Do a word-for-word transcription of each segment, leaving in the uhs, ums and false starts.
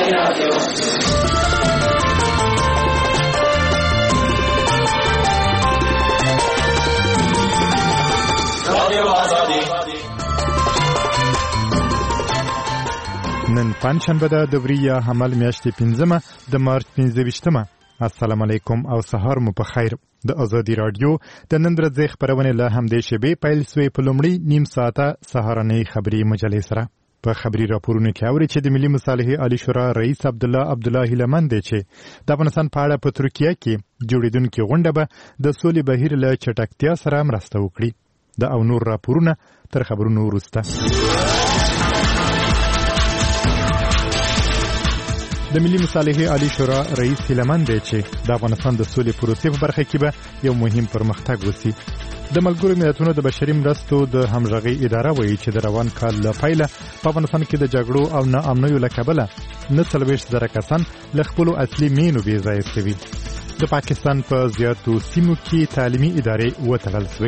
نن پنځشنبه ده د وریه حمل میاشتې پنځمه د مارچ پنځه ویشتمه. السلام علیکم او سهار مو په خیر. د ازادي رادیو د نن ورځې خبرونه له همدې شبي پیل سوی په لومړی نیم ساعته سهارنۍ خبري مجلې سره. په خبري راپورونو کې اوري چې د ملي مصالحې عالی شورا رئیس عبد الله عبد الله هیلمند چې د افغانستان په اړه په ترکیه کې جوړیدونکو غونډه به د سولې بهیر له چټکتیا سره مرسته وکړي. د او نور راپورونه تر خبرونو وروسته. د ملي مصالحې عالی شورا رئیس هیلمند چې د افغانستان د سولې پروسې په برخه کې به یو مهم پرمختګ وسی. د ملګرو ملتونو د بشري مرستو د همغږي اداره وایي چې د روان کال له پیله په افغانستان کې د جګړو او ناامنیو له کبله نه څلوېښت زره کسان له خپلو اصلي مینو بې ځایه شوي. د پاکستان په زیاتو سیمو کې تعلیمي ادارې وتړل شوې.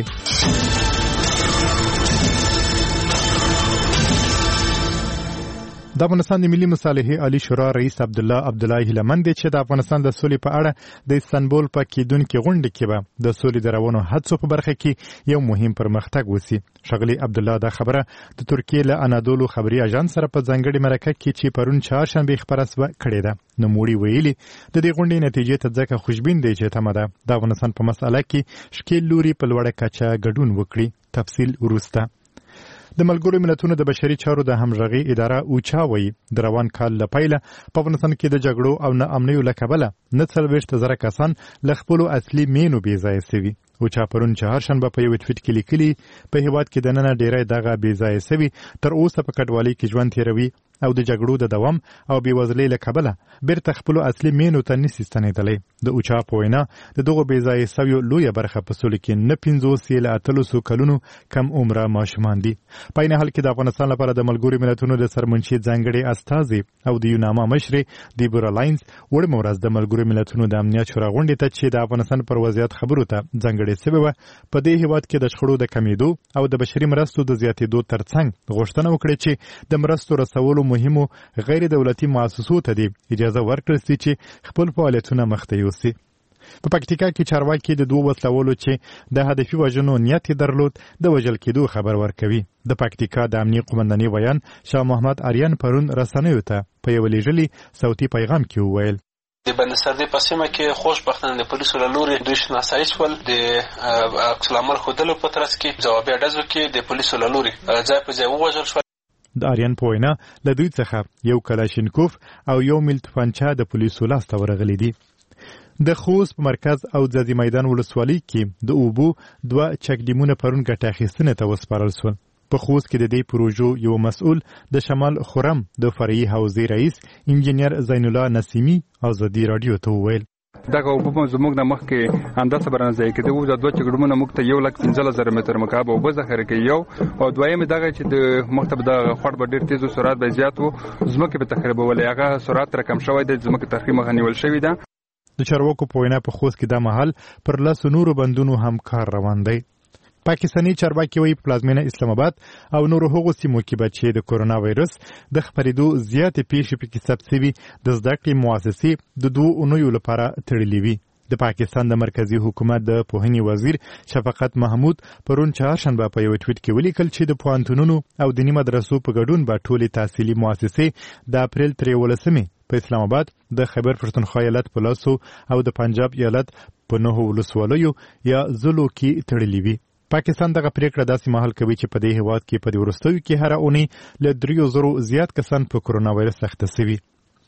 د افغانستان د ملي مصالحې عالی شورا رئیس عبد الله عبد الله هیلمند چې د افغانستان د سولې په اړه د استانبول په کېدونکو غونډه کې به د سولې د روانو هڅو په برخه کې یو مهم پرمختګ وسی. شغلی عبد الله دا خبره د ترکیه له انادولو خبري اژانس سره په ځنګړي مرکه کې چې پرون چهارشنبه خبره سوه کړې ده. نوموړي ویلي د دې غونډې نتیجې ته ځکه خوشبین دی چې تمه ده د افغانستان په مسأله کې شکیل لوري په لوړه کچه ګډون وکړي. تفصیل وروسته. د ملګرو ملتونو د بشري چارو د همغږي اداره اوچا وایي د روان کال له پیله په افغانستان کې د جګړو او ناامنیو له کبله نه څلوېښت زره کسان له خپلو اصلي مینو بې ځایه شوي. اوچا پرون چهارشنبه په یو ټویټ کې لیکلي په هیواد کې دننه ډیری دغه بې ځایه شوي تر اوسه په کډوالۍ کې ژوند تیروي او د جګړو د دوام او بېوزلۍ له کبله بیرته خپلو اصلي مینو ته نشي ستنېدلی. د اوچا په وینا د دغو بې ځایه شویو لویه برخه په سولې کې نه پنځوس یې له اتلسو کلونو کم عمره ماشومان دي. په عین حال کې د افغانستان لپاره د ملګرو ملتونو د سرمنشي ځانګړي استازي او د یوناما مشرې دیبورا لاینز وړمه ورځ د ملګرو ملتونو د امنیت شورا غونډې ته چې د افغانستان پر وضعیت خبرو ته ځانګړې شوې وه په دې هیواد کې د شخړو د کمیدو او د بشري مرستو د زیاتېدو ترڅنګ غوښتنه وکړه چې د مرستو رسولو مهمو غیر دولتي مؤسسو ته دی اجازه ورکړل شي چې خپل فعالیتونه مخته یوسي. په پکتیکا کې چارواکي د دوه وسلوالو چې د هدفي وژنو نیت درلود د وژل کېدو خبر ورکوي. د پکتیکا د امنیه قومندانۍ ویان شاه محمد آریان پرون رسنیو ته په یو لیږلي صوتي پیغام کې وویل د بندسردي په سیمه کې خوشبختانه د پولیسو له لوري دوی شناسایي شول. د عکس العمل ښودلو په ترڅ کې ځوابي ډزو کې د پولیسو له لوري ځای په ځای ووژل شول. د آریان په وینا له دوی څخه یو کلاشینکوف او یو میل توپانچه د پولیسو لاسته ورغلي دي. د خوست په مرکز او ځاځي میدان ولسوالۍ کې د اوبو دوه چکډیمونه پرون ګټه اخیستنې ته وسپارل شول. په خوست کې د دې پروژو یو مسؤل د شمال خرم د فرعي حوزې رئیس انجینیر زین الله نسیمی ازادي رادیو ته وویل دغه اوبه زموږ د مخ کې اندازه برنځي کې د اوبو د دوه چکډمونه موږ ته یو لک پنځه زره متر مکعب اوبه ذخیره کوي. یو او دویم دغه چې د مختب د خړ به ډیر تیز سرعت به زیات وو زموږ په تخریبول هغه سرعت رقم شوی د زموږ تخریب مخنیول شوی ده. د چارواکو په وینا په خوست کې د محل پر لاسو نورو بندونو هم کار روان دی. پاکستاني چارواکي وایي پلازمینه اسلام آباد او نورو هغو سیمو کې به چې د کورونا وایرس د خپرېدو زیاتې پیښې پکې ثبت شوي د زده کړې مؤسسې د دوو اونیو لپاره تړلې وي. د پاکستان د مرکزی حکومت د پوهنې وزیر شفقت محمود پرون چهارشنبه په یو ټویټ کې ولیکل چې د پوهنتونونو او دیني مدرسو په ګډون به ټولې تحصیلي مؤسسې د اپریل تر یولسمې په اسلام آباد د خیبر پښتونخوا ایالت په لاسو او د پنجاب ایالت په نهو ولسوالیو یا ضلعو کې تړلې وي. پاکستان دغه پریکړه داسې مهال کوي چې په دې هیواد کې په دې وروستیو کې هر اونۍ له دریو زرو زیات کسان په کورونا وایرس اخته شوي.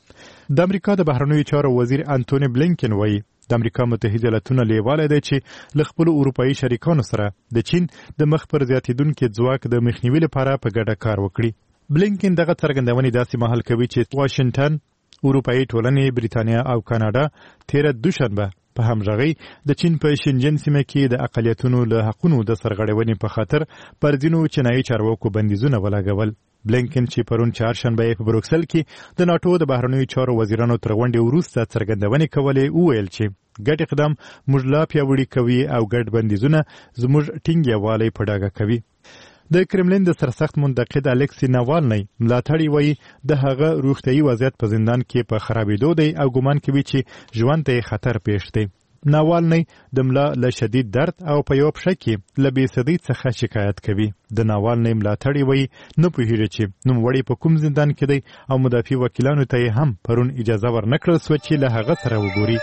د امریکا د بهرنیو چارو وزیر انټونی بلینکن وایي د امریکا متحده ایالاتونه لیواله دی چې له خپلو اروپایي شریکانو سره د چین د مخ پر زیاتېدونکي ځواک د مخنیوي لپاره په ګډه کار وکړي. بلینکن دغه څرګندونې داسې مهال کوي چې واشنگټن، اروپایي ټولنې، بریتانیا او کاناډا تیره دوشنبه په همغږي د چین په شینجن سیمه کې د اقلیتونو له حقونو د سرغړونې په خاطر پر ځینو چینایي چارواکو بندیزونه ولګول. بلینکن چې پرون چهارشنبه په بروکسل کې د ناتو د بهرنیو چارو وزیرانو تر غونډې وروسته څرګندونې کولې وویل چې ګډ اقدام موږ لا پیاوړي کوي او ګډ بندیزونه زموږ ټینګ یووالی په ډاګه کوي. د کرملین د سرسخت منتقد الکسی ناوالنی ملاتړي وایي د هغه روغتیايي وضعیت په زندان کې په خرابېدو دی او ګومان کوي چې ژوند ته خطر پیښ دی. ناوالنی د ملا له شدید درد او په یو پښه کې له بېسدۍ څخه شکایت کوي. د ناوالنی ملاتړي وایي نه پوهېږي چې نوموړی په کوم زندان کې دی او مدافع وکیلانو ته یې هم پرون اجازه ورنکړل سوه چې له هغه سره وګوري.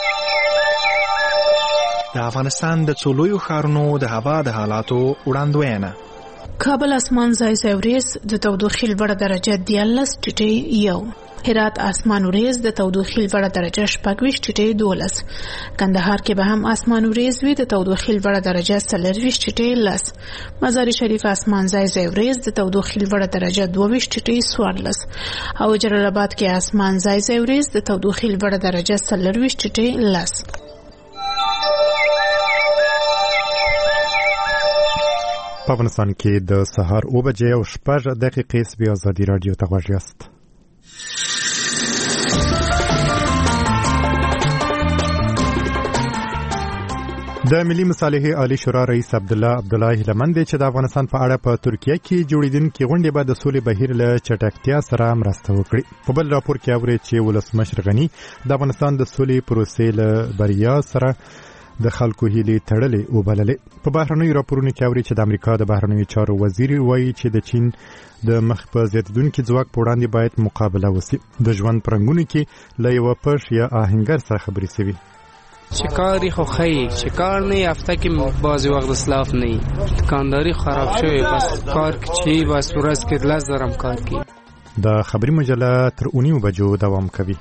د افغانستان د څو لویو ښارونو د هوا د حالاتو وړاندوینه. کابل اسمان ځای ځای وریځ د تودوخې لوړه درجه دیارلس ټیټې یو. هرات اسمان وریځ د تودوخې لوړه درجه شپږویشت ټیټې دولس. کندهار کې به هم اسمان وریځ وي د تودوخې لوړه درجه څلرویشت ټیټې لس. مزار شریف اسمان ځای ځای وریځ د تودوخې لوړه درجه دوهویشت ټیټې څوارلس. او جلال آباد کې اسمان ځای ځای وریځ د تودوخې لوړه درجه څلرویشت ټیټې لس. په افغانستان کې د سهار اوه بجې او شپږ دقیقې سبي ازادي راډیو ته غوږ یاست. د ملي مصالحې عالی شورا رئیس عبدالله عبدالله هیلمند چې د افغانستان په اړه په ترکیه کې جوړیدونکې غونډې به د سولې بهیر له چټکتیا سره مرسته وکړي. په بل راپور کې اوري چې ولسمشر غني د افغانستان د سولې پروسې له بریا سره د خلکو هیلې تړلې وبللې. په بهرنیو راپورونو کې اوري چې د امریکا د بهرنیو چارو وزیر وایي چې د چین د مخ په زیاتېدونکي ځواک په وړاندې باید مقابله وشي. د ژوند پرنګونو کې له یوه پش یا آهنګر سره خبرې شوي. شکاری خو خیلی شکار نه هفته کې بعضی وقت اسلاف نه دکانداری خراب شوی بس کار چی بس ورځ کې لږ درم کار کی. د خبري مجله تر اونیو بجو دوام کوي.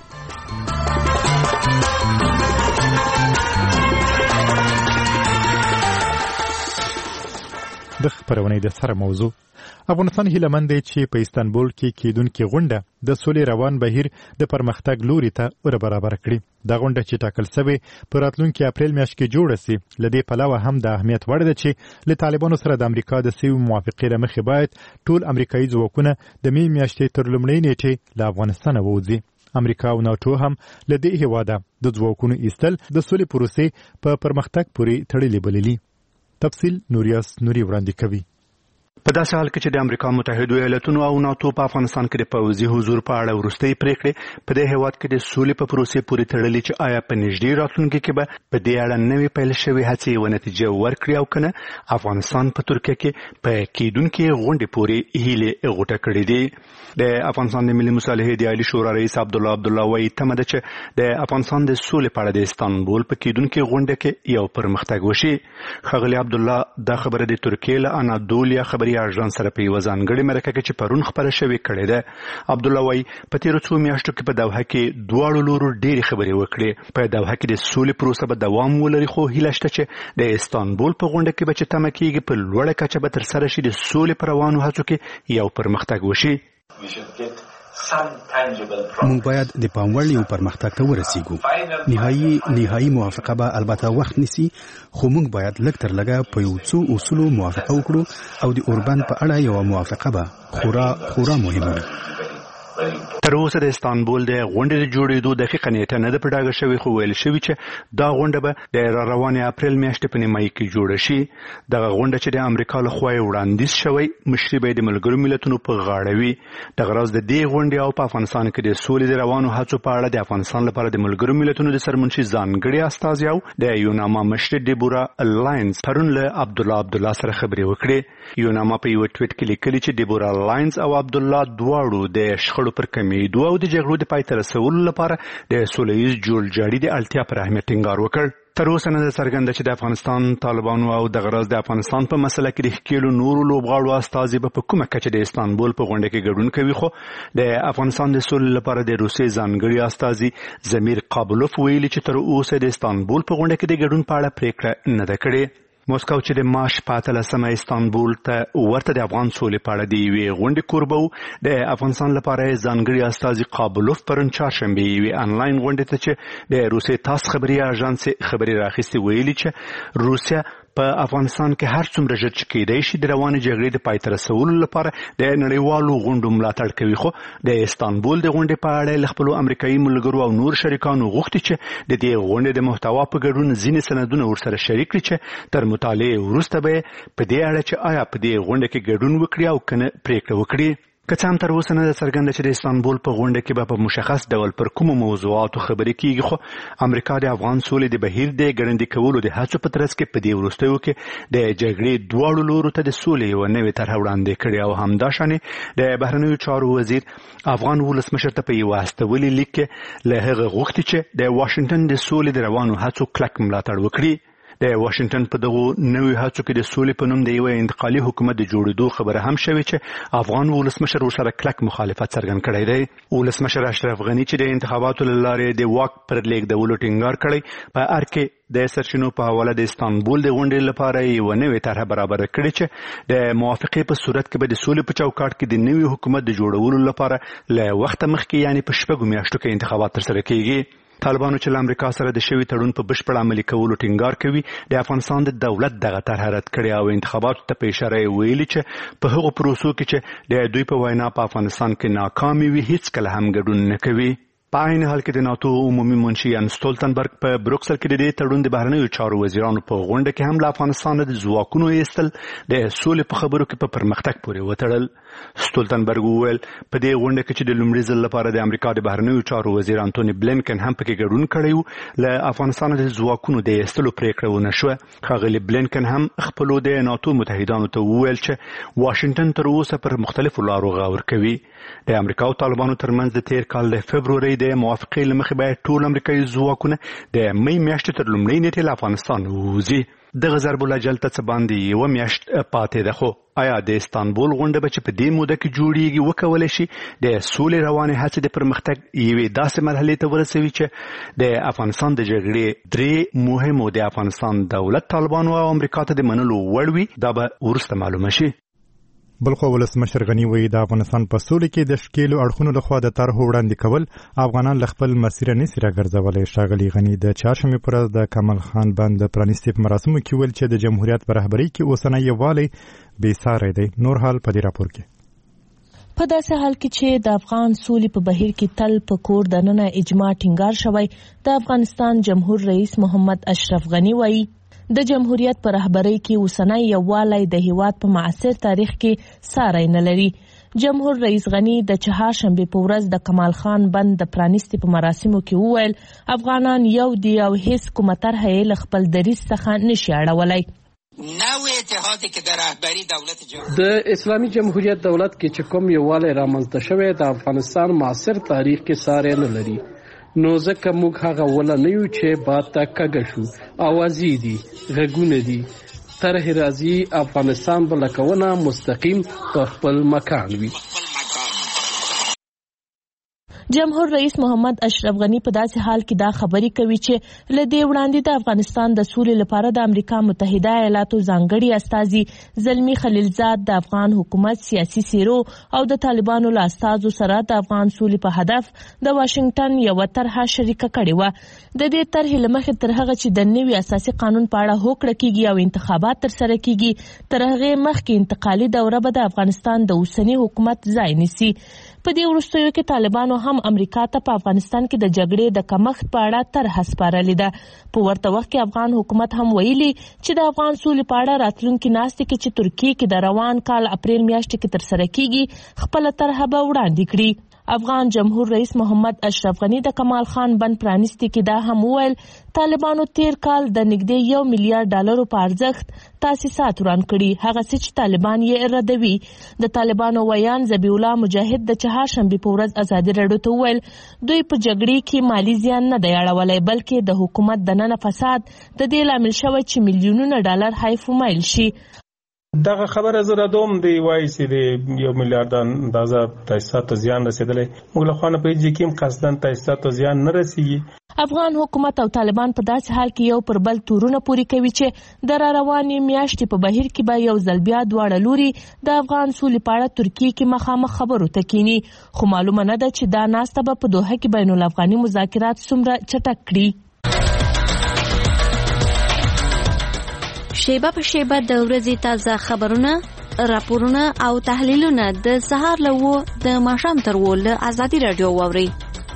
د خبرونې د سره موضوع افغانستان هیلهمند دی چې په استانبول کې کېدونکې غونډه د سولې روان بهیر د پرمختګ لوري ته ور برابر کړي. دا غونډه چې ټاکل شوې په راتلونکي اپریل میاشت کې جوړه سي له دې پلوه هم د اهمیت وړ ده چې له طالبانو سره د امریکا د سوي موافقې له مخې باید ټول امریکایي ځواکونه د می میاشتې تر لومړۍ نیټې له افغانستانه ووځي. امریکا او ناټو هم له دې هیواده د ځواکونو ایستل د سولې پروسې په پرمختګ پورې تړلې بللي. تفصیل نوریاس نوري وړاندې کوي. په داسې حال کې چې د امریکا متحده ایالاتونو او ناتو په افغانستان کې د پوځي حضور په اړه وروستۍ پریکړې په دې هیواد کې د سولې په پروسې پورې تړلې چې آیا په نږدې راتلونکي کې به په دې اړه نوې پیل شوې هڅې یوه نتیجه ورکړي او کنه افغانستان په ترکیه کې په کېدونکې غونډې پورې هیلې غوټه کړې دي. د افغانستان د ملي مصالحې د عالی شورا رئیس عبدالله عبدالله وایي تمه ده چې د افغانستان د سولې په اړه د استانبول په کېدونکې غونډه کې یو پرمختګ وشي. ښاغلي عبدالله دا خبره د ترکیې له انادولیا خبري اژانس سره په یوه ځانګړې مرکه کې چې پرون خپره شوې کړې ده. عبدالله وایي په تېرو څو میاشتو کې په دوحه کې دواړو لورو ډېرې خبرې وکړې. په دوحه کې د سولې پروسه به دوام ولري خو هیله شته چې د استانبول په غونډه کې به چې تمه کېږي په لوړه کچه به ترسره شي د سولې په روانو هڅو کې یو پرمختګ وشي. مونږ باید د پام وړ یو پرمختګ ته ورسیږو. نهایي نهایي موافقه به البته وخت نیسي خو مونږ باید لږ تر لږه په یو څو اصولو موافقه وکړو او د اوربند په اړه یو موافقه به خورا خورا مهمه ده. تر اوسه د استانبول د غونډې د جوړېدو دقیقه نیټه نه ده په ډاګه شوې خو ویل شوي چې دا غونډه به د را روانې اپریل میاشتې په نیمایي کې جوړه شي. دغه غونډه چې د امریکا له خوا یې وړاندیز شوی مشري به یې د ملګرو ملتونو په غاړه وي. دغه راز د دې غونډې او په افغانستان کې د سولې د روانو هڅو په اړه د افغانستان لپاره د ملګرو ملتونو د سرمنشي ځانګړي استازي او د یوناما مشر ډیبورا لاینز پرون له عبدالله عبدالله سره خبرې وکړې. یوناما په یو ټویټ کې لیکلي چې ډیبورا لاینز او عبدالله دواړو د شخړو پر کمیدو او د جګړو د پای ته رسولو لپاره د سولهییز جوړجاړي د اړتیا پر اهمیت ټینګار وکړ. تر اوسه نه ده څرګنده چې د افغانستان طالبانو او دغه راز د افغانستان په مسله کې د ښکېلو نورو لوبغاړو استازي به په کومه کچه د استانبول په غونډه کې ګډون کوي خو د افغانستان د سولې لپاره د روسیې ځانګړي استازي زمیر قابلوف ویلي چې تر اوسه د استانبول په غونډه کې د ګډون په اړه پریکړه نه ده کړې. موسکو چې د مارچ په اتلسمه استانبول ته ورته د افغان سولې په اړه د یوې غونډې کوربه و. د افغانستان لپاره ځانګړي استازي قابلوف پرون چهارشنبې یوې انلاین غونډې ته چې د روسیې تاس خبري اژانس خبري راخیستې ویلي چې روسیه په افغانستان کې هر څومره ژر چې کېدای شي د روانې جګړې د پای ته رسولو لپاره د نړیوالو غونډو ملاتړ کوي، خو د استانبول د غونډې په اړه له خپلو امریکایي ملګرو او نور شریکانو غوښتي چې د دې غونډې د محتوا په ګډون ځینې سندونه ورسره شریک کړي چې تر مطالعې وروسته به په دې اړه چې آیا په دې غونډه کې ګډون وکړي او کنه پریکړه وکړي. که څه هم تر اوسه نه ده څرګنده چې د استانبول په غونډه کې به په مشخص ډول پر کومو موضوعاتو خبرې کیږي، خو امریکا د افغان سولې د بهیر د ګړندي کولو د هڅو په ترڅ کې په دې وروستیو کې د جګړې دواړو لورو ته د سولې یوه نوې طرحه وړاندې کړې او همداشانې د بهرنیو چارو وزیر افغان ولسمشر ته په یوه استولي لیک کې له هغه غوښتي چې د واشنګټن د سولې د روانو هڅو کلک ملاتړ وکړي. د واشنګټن په دغو نوې هڅو کې د سولې په نوم د یو انتقالي حکومت د جوړېدو خبره هم شوې چې افغان ولسمشر ورسره کلک مخالفت څرګند کړی دی. ولسمشر اشرف غني چې د انتخاباتو له لارې د واک پر لیږدولو ټینګار کړی، په ار کې د سرچینو په حواله د استانبول د غونډې لپاره یوه نوې طرحه برابره کړې چې د موافقې په صورت کې به د سولې په چوکاټ کې د نوي حکومت د جوړولو لپاره له وخته مخکې یعنې په شپږو میاشتو کې انتخابات ترسره کیږي. طالبانو چې له امریکا سره د شوي تړون په بشپړ عملي کولو ټینګار کوي، د افغانستان د دولت دغه طرحه رد کړې او انتخاباتو ته په اشاره یې ویلي چې په هغو پروسو کې چې د دوی په وینا په افغانستان کې ناکامي وي هیڅکله هم ګډون نه کوي. په عین حال کې د ناتو عمومي منشي یان ستولتنبرګ په بروکسل کې د دې تړون د بهرنیو چارو وزیرانو په غونډه کې هم له افغانستان د ځواکونو ایستل د سولې په خبرو کې په پرمختګ پورې وتړل. ستولتنبرګ وویل په دې غونډه کې چې د لومړي ځل لپاره د امریکا د بهرنیو چارو وزیر انټوني بلینکن هم پکې ګډون کړی و، له افغانستان د ځواکونو د ایستلو پریکړه ونه شوه. ښاغلي بلینکن هم خپلو د ناتو متحدانو ته وویل چې واشنګټن تر اوسه پر مختلفو لارو غور کوي. د امریکا او طالبانو ترمنځ د تیر کال د فبرورۍ د موافقې له مخې باید ټول امریکایي ځواکونه د مې میاشتې تر لومړۍ نیټې له افغانستان ووځي. دغه ضرب الاجل ته څه باندې یوه میاشت پاتې ده، خو آیا د استانبول غونډه به چې په دې موده کې جوړیږي وکولی شي د سولې روانې هڅې د پرمختګ یوې داسې مرحلې ته ورسوي چې د افغانستان د جګړې درې مهمو د افغانستان دولت، طالبانو او امریکا ته د منلو وړ وي؟ دا به وروسته معلومه شي. بلخو ولسمشر غني وایي د افغانستان په سولې کې د ښکېلو اړخونو لخوا د طرحو وړاندې کول افغانان له خپل مسیره نسي راګرځولی. ښاغلي غني د چهارشنبې په ورځ د کمال خان بند د پرانیستي په مراسمو کې ویل چې د جمهوریت په رهبرۍ کې اوسنی یووالی بېساری دی. نور حال په دې راپور کې. په داسې حال کې چې د افغان سولې په بهیر کې تل په کور دننه اجماع ټینګار شوی، د افغانستان جمهور رئیس محمد اشرف غني وایي د جمهوریت په رهبرۍ کې اوسنی یووالی د هیواد په معاصر تاریخ کې ساری نه لري. جمهور رئیس غني د چهارشنبې په ورځ د کمال خان بند د پرانیستي په مراسمو کې وویل افغانان یو دي او هیڅ کومه طرحه یې له خپل دریځ څخه نشي اړولی. نوې اتحاد کې د رهبری دولت جوړ د اسلامي جمهوریت دولت کې چې کوم یووالی رامنځته شوی د افغانستان معاصر تاریخ کې ساری نه لري، نو ځکه موږ هغه ولا نه یو چې باد ته کږه شو. اوازې دي، غږونه دي، طرحې راځي، افغانستان به لکونه مستقیم په خپل مکان وي. جمهور رئیس محمد اشرف غني په داسې حال کې دا خبرې کوي چې له دې وړاندې د افغانستان د سولې لپاره د امریکا متحده ایالاتو ځانګړي استازي زلمي خلیلزاد د افغان حکومت سیاسي څیرو او د طالبانو له استازو سره د افغان سولې په هدف د واشنګټن یوه طرحه شریکه کړې وه. د دې طرحې له مخې تر هغه چې د نوي اساسي قانون په اړه هوکړه کیږي او انتخابات ترسره کیږي، تر هغې مخکې انتقالي دوره به د افغانستان د اوسني حکومت ځای نیسي. په دې وروستیو کې طالبانو هم امریکا ته په افغانستان کې د جګړې د کمښت په اړه طرحه سپارلې ده. په ورته وخت کې افغان حکومت هم ویلي چې د افغان سولې په اړه راتلونکي ناستې کې چې ترکیې کې د روان کال اپریل میاشتې کې ترسره کیږي خپله طرحه به وړاندې کړي. افغان جمهور رئیس محمد اشرف غني د کمال خان بند پرانیستي کې دا هم وویل طالبانو تیر کال د نږدې یو میلیارډ ډالرو په ارزښت تاسیسات وران کړي، هغه څه چې طالبان یې ردوي. د طالبانو ویان ذبیح الله مجاهد د چهارشنبې په ورځ ازادي راډیو ته وویل دوی په جګړې کې مالی زیان نه دی اړولی، بلکې د حکومت دننه فساد د دې لامل شوی چې میلیونونه ډالر حیف ومایل شي. دغه خبره زره دوم دی وایي چې د یو میلیارډ اندازه تاسیساتو زیان رسېدلی، موږ له خوا نه پوهېږي چې کوم قصداً تاسیساتو زیان نه رسېږي. افغان حکومت او طالبان په داسې حال کې یو پر بل تورونه پورې کوي چې د را روانې میاشتې په بهیر کې به یو ځل بیا دواړه لوري د افغان سولې په اړه ترکیې کې مخامخ خبرو ته کینی، خو معلومه نه ده چې دا ناسته به په دوحه کې بین الافغاني مذاکرات څومره چټک کړي. شیبه په شیبه د ورځې تازه خبرونه، راپورونه او تحلیلونه د سهار له اوه د ماښام تر اوه له ازادي راډیو واورئ.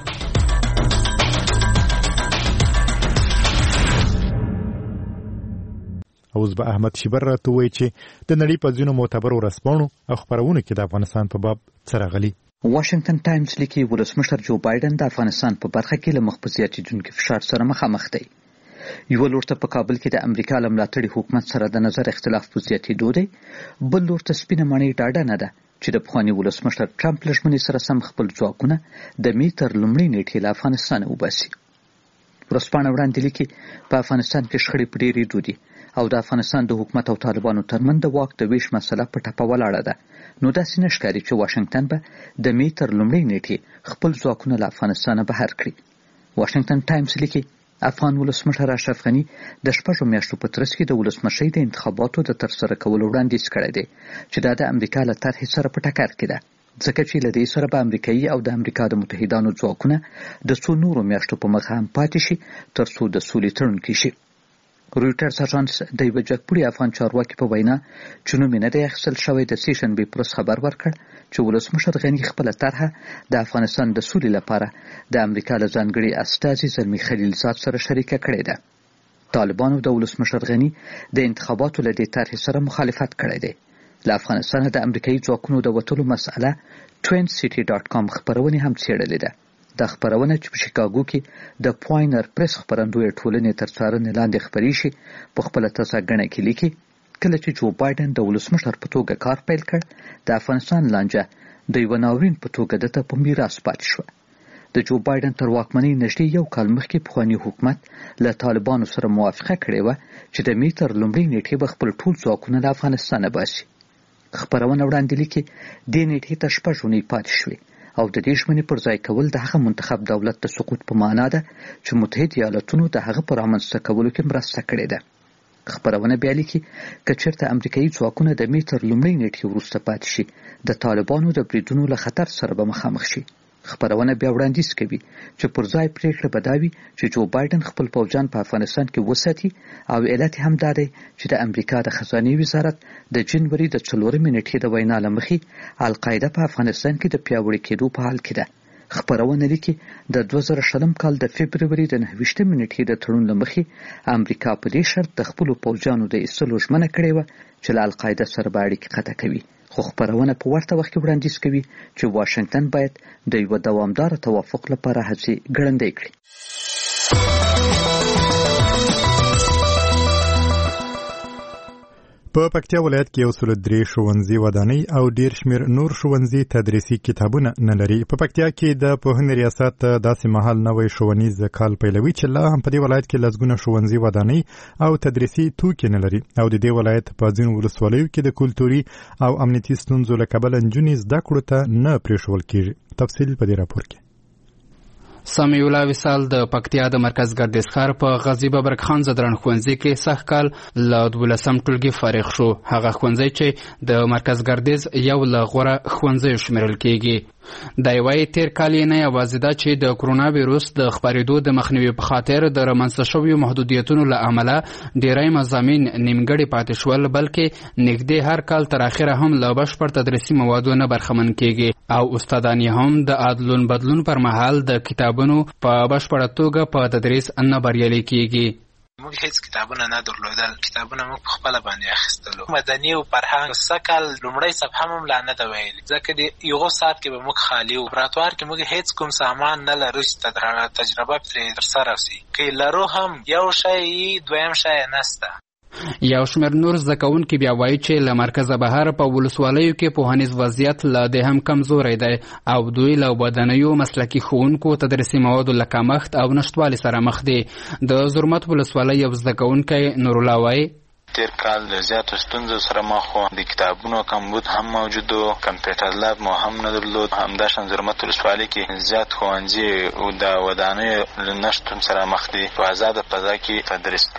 اوس به احمد شیبر راته وایي چې د نړۍ په ځینو معتبرو ورځپاڼو او خپرونو کې د افغانستان په باب څه راغلي. واشنگټن ټایمز لیکي ولسمشر جو بایدن د افغانستان په برخه کې له مخ په زیاتېدونکي فشار سره مخامخ دی. یو لور ته په کابل کې د امریکا له ملاتړي حکومت سره د نظر اختلاف په زیاتېدو دی، بل لور ته سپینه ماڼۍ ډاډه نه ده چې د پخواني ولسمشر ټرمپ له ژمنې سره سم خپل ځواکونه د مې تر لومړۍ نیټې له افغانستانه وباسي. ورځپاڼه وړاندې لیکي په افغانستان کې شخړې په ډېرېدو دي او د افغانستان د حکومت او طالبانو ترمنځ د واک د ویش مسله په ټپه ولاړه ده. نو داسې نه ښکاري چې واشنګټن به د مې تر لومړۍ نیټې خپل ځواکونه له افغانستانه بهر کړي. واشنګټن ټایمز لیکي افغان ولسمشر اشرف غني د شپږو میاشتو په ترڅ کې د ولسمشۍ د انتخاباتو د ترسره کولو وړاندیز کړی دی چې دا د امریکا له طرحې سره په ټکر کې ده، ځکه چې له دې سره به امریکایي او د امریکا د متحدانو ځواکونه د څو نورو میاشتو په مخه هم پاتې شي تر څو د سولې تړون کېشي. رویټرز اژانس د یوه جګپوړي افغان چارواکي په وینا چې نوم یې نه دی اخیستل شوی د سې شنبې په ورځ خبر ورکړ چې ولسمشر غني خپله طرحه د افغانستان د سولې لپاره د امریکا له ځانګړي استازي زلمي خلیلزاد سره شریکه کړې ده. طالبانو د ولسمشر غني د انتخاباتو له دې طرحې سره مخالفت کړی دی. له افغانستانه د امریکایي ځواکونو د وتلو مسأله توین سیټي ډاټ کام خپرونې هم څېړلې ده. دا خپرونه چې په شیکاګو کې د پوینر پریس خپرندوی ټولنې تر څارنې لاندې خپرې شي په خپله تازه ګڼه کې لیکي کله چې جو بایدن د ولسمشر په توګه کار پیل کړ د افغانستان لانجه د یوه ناورین په توګه دته په میراث پاتې شوه. د جو بایدن تر واکمنۍ نږدې یو کال مخکې پخواني حکومت له طالبانو سره موافقه کړې وه چې د مې تر لومړۍ نیټې به خپل ټول ځواکونه له افغانستانه باسي. خپرونه وړاندې لیکي دې نیټې ته شپږ اونۍ پاتې شوې او د دې ژمنې پر ځای کول د هغه منتخب دولت د سقوط په معنا ده چې متحد ایالتونو د هغه په رامنځته کولو کې مرسته کړې ده. خپرونه بیا لیکي که چېرته امریکایي ځواکونه د مې تر لومړۍ نیټې وروسته پاتې شي د طالبانو د بریدونو له خطر سره به مخامخ شي. خپرونه بیا وړاندیز کوي چې پر ځای پریکړه به دا وي چې جو بایدن خپل پوځیان په افغانستان کې وساتي او علت هم دا دی چې د امریکا د خزانې وزارت د جنوري د څلورمې نیټې د وینا له مخې القاعده په افغانستان کې د پیاوړي کېدو په حال کې ده. خپرونه لیکي د دوه زره شلم کال د فبروري د نهه ویشتمې نیټې د تړون له مخې امریکا په دې شرط د خپلو پوځیانو د ایستلو ژمنه کړې وه چې له القاعده سره به اړیکې قطع کوي. خو خپرونه په ورته وخت کې وړاندیز کوي چې واشنګټن باید د یوه دوامداره توافق لپاره هڅې ګړندۍ کړي. په پکتیا ولایت کې یو سل درې ښوونځي ودانۍ او ډیر شمیر نور ښوونځي تدریسي کتابونه نه لري. په پکتیا کې د پوهنې ریاست داسې مهال نوی ښوونیز کال پیلوي چې لا هم په دې ولایت کې لسګونه ښوونځي ودانۍ او تدریسي توکي نه لري او د دې ولایت په ځینو ولسوالیو کې د کلتوري او امنیتي ستونزو له کبله نجونې زده کړو ته نه پرېښول کېږي. تفصیل په دې راپور کې. سمیع الله وصال د پکتیا د مرکز ګردیز ښار په غازي ببرک خان زدران ښوونځي کې سږ کال له دولسم ټولګي فارغ شو. هغه ښوونځی چې د مرکز ګردیز یو له غوره ښوونځیو شمیرل کېږي. دا یوایي تیر کال یې نه یوازې ده چې د کرونا ویروس د خپرېدو د مخنیوي په خاطر د رامنځته شویو محدودیتونو له امله ډیری مضامین نیمګړي پاتې شول، بلکې نږدې هر کال تر اخره هم له بشپړ تدریسي موادو نه برخمن کېږي او استادان یې هم د عدلون بدلون پر مهال د کتابونو په بشپړه توګه په تدریس نه بریالي کېږي. موږ هیڅ کتابونه نه درلودل، کتابونه موږ په خپله باندې اخیستلو. مدني او فرهنګ سکل لومړی صفحه هم لا نه ده ویلې، ځکه د یوه ساعت کې به موږ خالي وو. لابراتوار کې موږ هیڅ کوم سامان نه لرو چې تجربه پرې ترسره شي، که لرو هم یو شی دویم شی نسته. یو شمېر نور زده کوونکي بیا وایي چې له مرکزه بهر په ولسوالیو کې پوهنیز وضعیت لا د هم کمزوری دی او دوی له ودانیو مسلکي ښوونکو تدریسي موادو له کمښت او نشتوالي سره مخ دي. د زرمت ولسوالۍ یو زده کوونکی نورالله وایي تیر کال د زیاتو ستونزو سره مخ وو، د کتابونو کمبود هم موجود و، کمپیوټر لاب مو هم نه درلود. همداشان زرمت ولسوالۍ کې زیات ښوونځي او د ودانیو له نشتون سره مخ دي، په ازاده فضا کې تدریس کوي.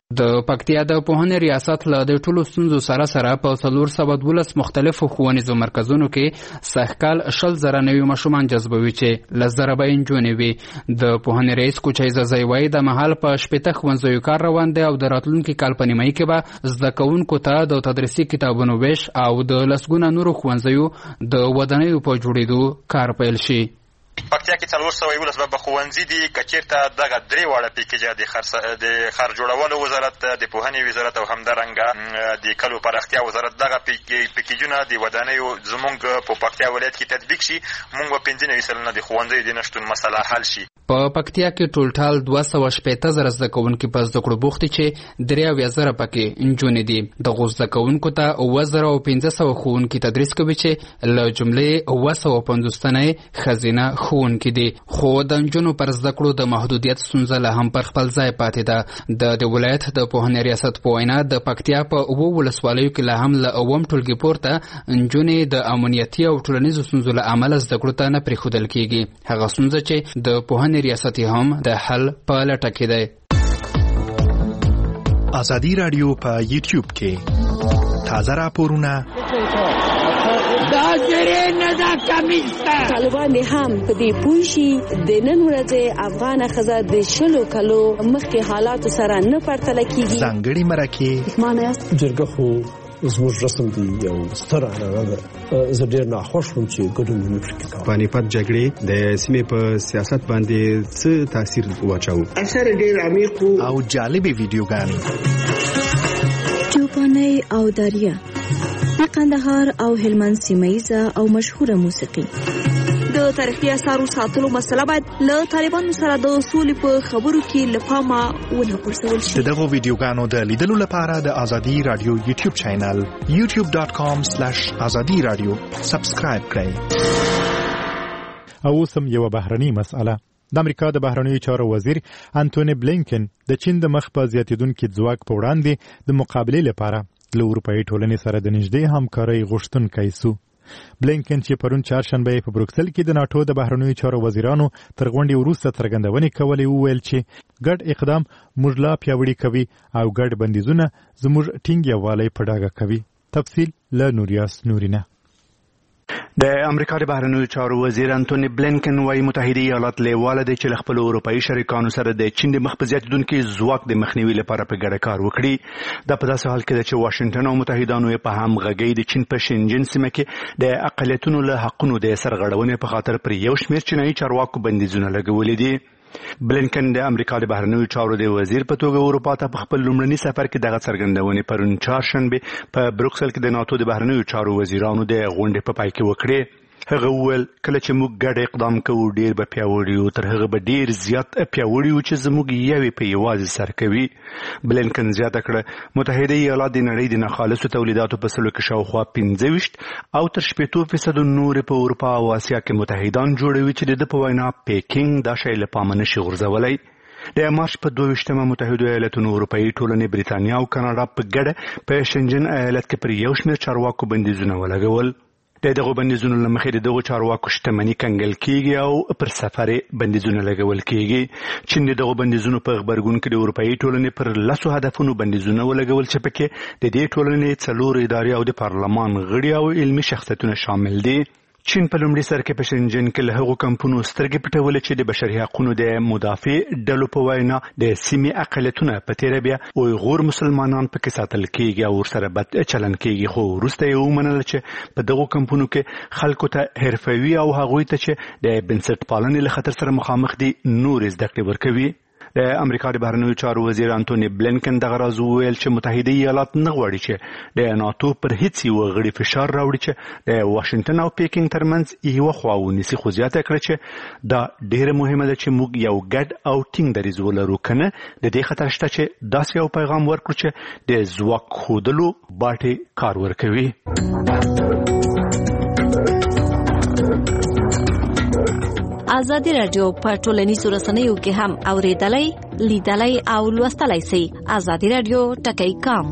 د پکتیا د پوهنې ریاست له د ټولو ستونزو سره سره په څلور سوه دولس مختلفو ښوونیزو مرکزونو کې سږکال شل زره نوي ماشومان جذبوي چې لس زره به نجونې وي. د پوهنې رئیس کوچی زازی وایي د مهال په شپېته ښوونځیو کار روان دی او د راتلونکي کال په نیمایي کې به زده کوونکو ته د تدریسي کتابونو ویش او د لسګونه نورو ښوونځیو د ودانیو په جوړېدو کار پیل شي. پکتیا کې څلور سوه یولس به ښوونځي دي که چېرته دغه درې واړه پیکیجه د ښار جوړولو وزارت د پوهنې وزارت او همدارنګه د کلو پراختیا وزارت دغه پیکیجونه د ودانیو زموږ په پکتیا ولایت کې تطبیق شي موږ به پنځه نوي سلنه د ښوونځیو د نشتون مسله حل شي. په پکتیا کې ټولټال دوه سوه شپېته زره زده کوونکي په زده کړو بوخت دي چې درې اویا زره پکې نجونې دي. دغو زده کوونکو ته اووه زره او پنځه سوه ښوونکي تدریس کوي چې له جملې اووه سوه پنځوس تنه یې ښځینه ښوونکي دي. خو د نجونو پر زده کړو د محدودیت ستونزه لا هم پر خپل ځای پاتې ده. د ولایت د پوهنې ریاست په وینا د پکتیا په اووه ولسوالیو کې لا هم له اووم ټولګي پورته نجونې د امنیتي او ټولنیزو ستونزو له امله زده کړو ته نه پرېښودل کېږي. هغه ستونزه چې د پوهنې ریاست هم د حل په لټه کې دی. ازادي راډیو په یوټیوب کې تازه راپورونه طالبان هم په دې پوه شي د نن ورځې افغانه ښځه د شلو کلو مخکې حالاتو سره نه پرتله کېږي. ځانګړي مرکې معنی جرګه خو زموږ رسم دی یو ستر عنعنه ده. زه ډېر ناخوښ وم چې ګډون مې پکې کاوه. پانیپت جګړې د سیمې په سیاست باندې څه تاثیر واچاوه؟ اثر ډېر عمیق او جالبې ویډیوګانې چوپانۍ او داریه د قندهار او هلمند سیمه او مشهوره موسیقي. د تاریخي اثارو ساتلو مسله باید له طالبانو سره د سولې په خبرو کې له پامه ونه غورځول شي. د دغو ویډیوګانو د لیدلو لپاره د ازادي رادیو یوټیوب چینل یوټیوب ډاټ کام سلیش ازادي رادیو سبسکرایب کړئ. او اوس هم یوه بهرنۍ مسأله. د امریکا د بهرنیو چارو وزیر انټونی بلینکن د چین د مخ په زیاتېدونکي ځواک په وړاندې د مقابلې لپاره له اروپایي ټولنې سره د نږدې همکارۍ غوښتونکی سو. بلینکن چې پرون چهارشنبه په بروکسل کې د ناټو د بهرنیو چارو وزیرانو تر غونډې وروسته څرګندونې کولې وویل چې ګډ اقدام موږ لا پیاوړي کوي او ګډ بندیزونه زموږ ټینګ یووالی په ډاګه کوي. تفصیل له نوریاس نورینه. د امریکا د بهرنیو چارو وزیر انټونی بلینکن وايي متحده ایالات لیواله دي چې خپل اروپایي شریکانو سره د چین د مخ په زیاتېدونکي ځواک د مخنیوي لپاره په ګډه کار وکړي. دا په داسې حال کې ده چې واشنګټن او متحدانو په همغږۍ د چین په شینجن سیمه کې د اقلیتونو له حقونو د سرغړونې په خاطر پر یو شمېر چینایي چارواکو بندیزونه لګولي دي. بلینکن د امریکا د بهرنیو چارو د وزیر په توګه اروپا ته په خپل لومړني سفر کې دغه څرګندونې پرون چهارشنبه په بروکسل کې د ناتو د بهرنیو چارو وزیرانو د غونډې په پای کې وکړې. هغه وویل کله چې موږ ګډ اقدام کوو ډیر به پیاوړي یو تر هغه به ډیر زیات پیاوړي یو چې زموږ یوې په یوازې سر کوي. بلینکن زیاته کړه متحده ایالات د نړۍ د ناخالصو تولیداتو په سلو کې شاوخوا پنځه ویشت او تر شپېتو فیصدو نورې په اروپا او اسیا کې متحدان جوړوي چې د ده په وینا پیکینګ دا شی له پامه نشي غورځولی. د مارچ په دوه ویشتمه متحده ایالاتونو اروپایي ټولنې بریتانیا او کاناډا په ګډه په شنجن ایالت کې پر یو شمېر چارواکو بندیزونه ولګول. د دغو بندیزونو له مخې د دغو چارواکو شتمني کنګل کیږي او پر سفر بندیزونه لګول کیږي. چین د دغو بندیزونو په غبرګون کې د اروپایي ټولنې پر لسو هدفونو بندیزونه ولګول چې پکې د دې ټولنې څلور ادارې او د پارلمان غړي او علمي شخصیتونه شامل دي. چین په لومړي سر کې په شنجن کې له هغو کمپونو سترګې پټولې چې د بشري حقوقو د مدافع ډلو په وینا د سیمې اقلیتونه په تیره بیا اویغور مسلمانان پکې ساتل کیږي او ورسره بد چلن کیږي. خو وروسته یې ومنله چې په دغو کمپونو کې خلکو ته حرفوي او هغوی ته چې د بنسټ پالنې له خطر سره مخامخ دي نورې زده کړې ورکوي. د امریکا د بهرنیو چارو وزیر انټونی بلینکن دغه راز وویل چې متحده ایالات نه غواړي چې د ناتو پر هیڅ یو غړي فشار راوړي چې د واشنګټن او پیکینګ ترمنځ یو خوا ونیسي. خو زیاته کړه چې دا ډیره مهمه ده چې موږ یو ګډ او ټینګ دریځ ولرو کنه د دې خطر شته چې داسې یو پیغام ورکړو چې د ځواک ښودلو باټې کار ورکوي. ازادي راډیو په ټولنیزو رسنیو کې هم اوریدلای لیدلای او لوستلای شئ. ازادي راډیو ټکی کام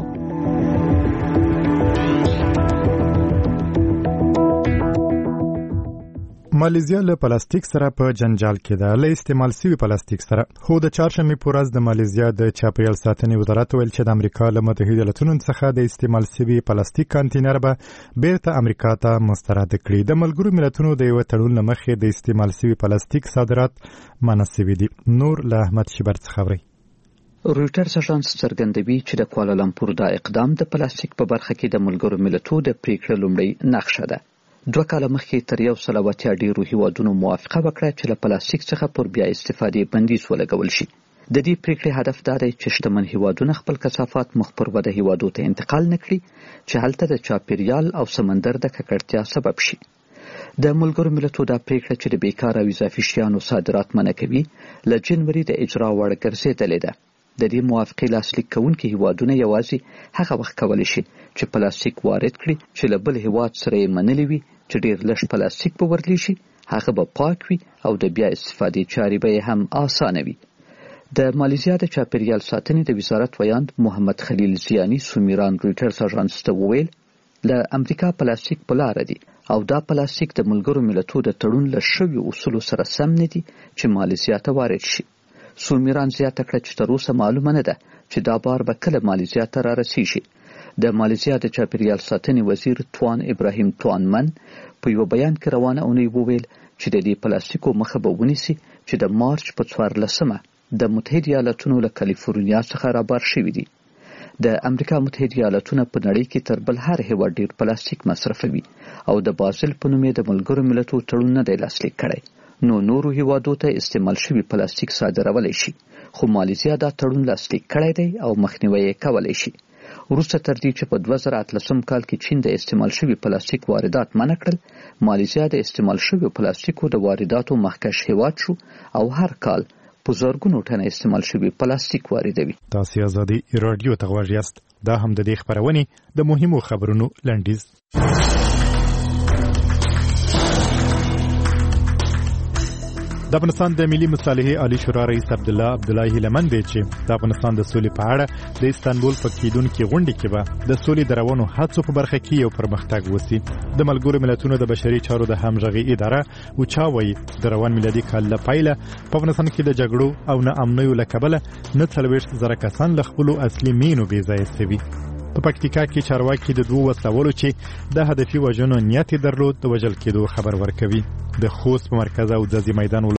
مالیزیا له پلاستیک سره په جنجال کې ده له استعمال شوي پلاستیک سره. خو د چهارشنبې په ورځ د مالیزیا د چاپیریال ساتنې وزارت ویل چې د امریکا له متحده ایالتونو څخه د استعمال شوي پلاستیک کانټینر به بیرته امریکا ته مسترد کړي. د ملګرو ملتونو د یو تړون له مخې د استعمال شوي پلاستیک صادرات منع شوي دي. نور له احمد شبر څخه خبري. رویټرز اژانس څرګندوي چې د کوالالامپور دا اقدام د پلاستیک په برخه کې د ملګرو ملتونو د پریکړې لومړی نقشه ده. دوه کاله مخکې تر یو سل او اتیا ډیرو هیوادونو موافقه وکړه چې له پلاستیک څخه پر بیا استفادې بندیز ولګول شي. د دې پریکړې هدف دا دی چې شتمن هیوادونه خپل کثافات مخ پر وده هیوادو ته انتقال نکړي چې هلته د چاپیریال او سمندر د ککړتیا سبب شي. د ملګرو ملتونو دا پریکړه چې د بیکاره او اضافي شیانو صادرات منع کوي له جنوري د اجرا وړ ګرځېدلې ده. د دې موافقې لاسلیک کوونکي هیوادونه یوازې هغه وخت کولی شي چې پلاستیک وارد کړي چې له بل هیواد سره یې منلي وي چې ډېر لږ پلاستیک به ورلی شي، هغه به پاک وي او د بیا استفادې چارې به هم اسانه وي. د مالیزیا د چاپیریال ساتنې د وزارت ویاند محمد خلیل زیانی سومیران رویټرز اژانس ته وویل له امریکا پلاستیک په لاره دي او دا پلاستیک د ملګرو ملتونو د تړون له شویو اصولو سره سم نه دي چې مالیزیا ته وارد شي. سومیران زیاته کړه چې تر اوسه معلومه نه ده چې دا بار به کله مالیزیا ته را رسیږي. د مالیزیا د چاپیریال ساتنې وزیر توان ابراهیم توان من په یو بیان کې روانه اونۍ وویل چې د دې پلاستیکو مخه به ونیسي چې د مارچ په څوارلسمه د متحده ایالتونو له کالیفورنیا څخه رابار شوي دي. د امریکا متحده ایالتونه په نړۍ کې تر بل هر هیواد ډیر پلاستیک مصرفوي او د بازل په نوم د ملګرو ملتونو تړون نه دی لاسلیک کړی. نو نورو هیوادو ته استعمال شوي پلاستیک صادرولی شي، خو مالیزیا دا تړون لاسلیک کړی دی او مخنیوی یې کولی شي. وروسته تر دې چې په دوه زره اتلسم کال کې چین د استعمال شوي پلاستیک واردات منع کړل، مالیزیا د استعمال شوي پلاستیکو د وارداتو مخکش هیواد شو او هر کال په زرګونو ټنه استعمال شوي پلاستیک واردوي. تاسو آزادي رادیو ته غوږ یاست. دا هم د دې خبرونې د مهمو خبرونو لنډیز. د افغانستان د ملي مصالحې عالی شورا رئیس عبدالله عبدالله لمن دی چې د افغانستان د سولې په اړه د استانبول په کېدونکې غونډې کې به د سولې د روانو هڅو په برخه کې یو پرمختګ وسی. د ملګرو ملتونو د بشري چارو د همغږي اداره اوچا وایي د روان میلادي کال له پیله په افغانستان کې د جګړو او ناامنیو له کبله نه څلوېښت زره کسان له خپلو اصلي مینو بې ځایه شوي. په پکتیکا کې چارواکي د دوو وسلوالو چې د هدفي وژنو نیت درلود د وژل کېدو خبر ورکوي. د خوست په مرکز او ځاځي میدان